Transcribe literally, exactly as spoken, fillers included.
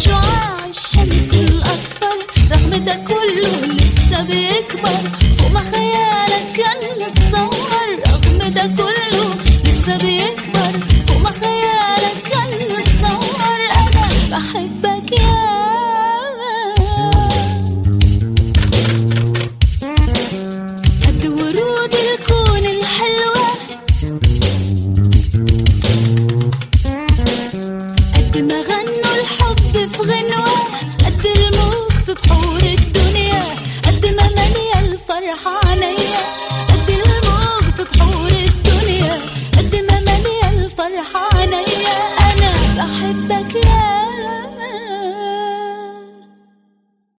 شعاع الشمس الأصفر، رغم ده كله لسه بيكبر فوق ما خيالك كان متصور. رغم ده كله لسه بيكبر فوق ما خيالك كان متصور. أنا بحبك يا قد ورود الكون الحلوة، قد ما غنوا الحب في غنوة، قد الموج في بحور الدنيا، قد ما مالية الفرحة